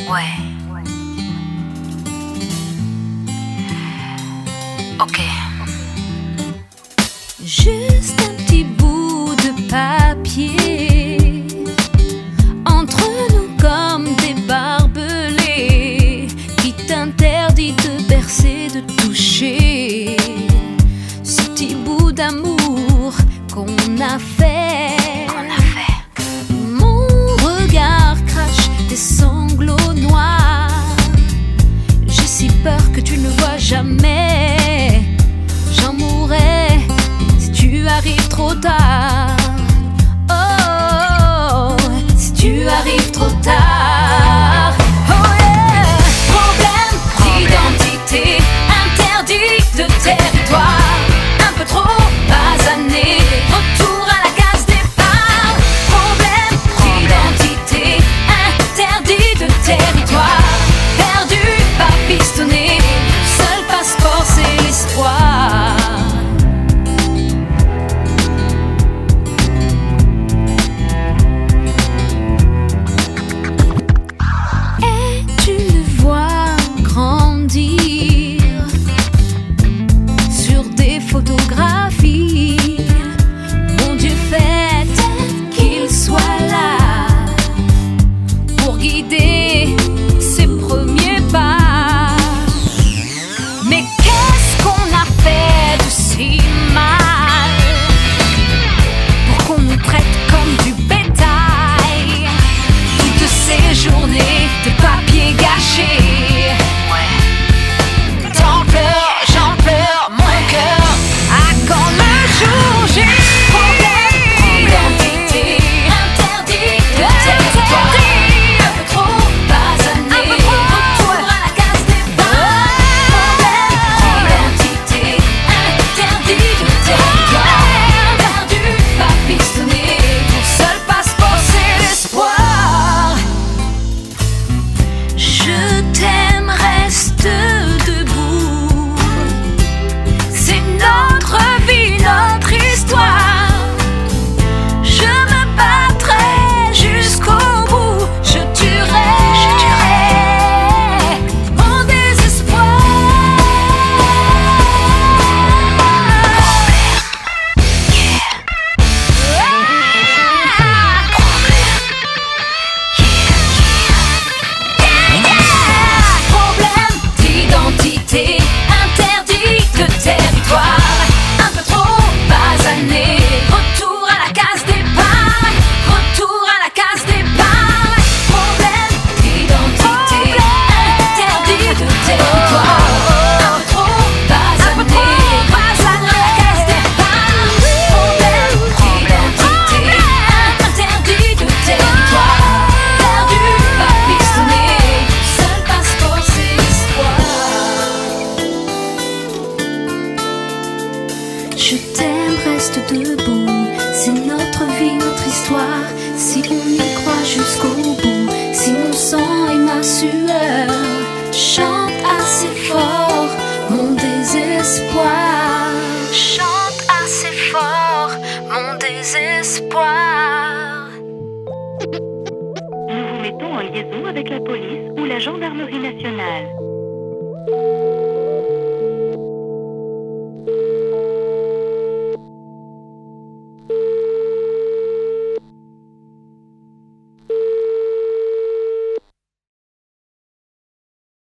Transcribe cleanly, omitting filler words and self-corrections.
Ouais. Ok. Juste un petit bout de papier entre nous comme des barbelés qui t'interdit de bercer, de toucher ce petit bout d'amour qu'on a fait. Mon regard crache des sanglots noirs. J'ai si peur que tu ne vois jamais. J'en mourrais si tu arrives trop tard. Oh, si tu arrives trop tard. Oh yeah. Problème d'identité, interdit de territoire, un peu trop basané, retour à la case départ. Problème d'identité, interdit de territoire, perdu, pas pistonné, seul passeport c'est l'espoir. Et tu le vois grandir sur des photographies. Mon Dieu, fait qu'il soit là pour guider ses premiers pas. Mais qu'est-ce qu'on a fait de si mal pour qu'on nous traite comme du bétail? Toutes ces journées de papier gâché. J'en pleure, mon cœur. À quand le jour J? Problème d'identité, interdit de territoire, un peu trop basané, retour à la case départ. Problème d'identité, interdit de territoire, perdu, pas pistonné, ton seul passeport c'est l'espoir. Je t'aime, reste debout. C'est notre vie, notre histoire. Je me battrai jusqu'au bout. Je tuerai mon désespoir. Problème d'identité, interdit de territoire, un peu trop basané, retour à la case départ, retour à la case départ. Problème d'identité, interdit de territoire, un peu trop basané, retour à la case départ. Problème d'identité, interdit de territoire, perdu, pas pistonné, seul passeport c'est l'espoir. Je t'aime, reste debout. C'est notre vie, notre histoire. Si on y croit jusqu'au bout, si mon sang et ma sueur chantent assez fort mon désespoir. Chante assez fort mon désespoir. Nous vous mettons en liaison avec la police ou la gendarmerie nationale.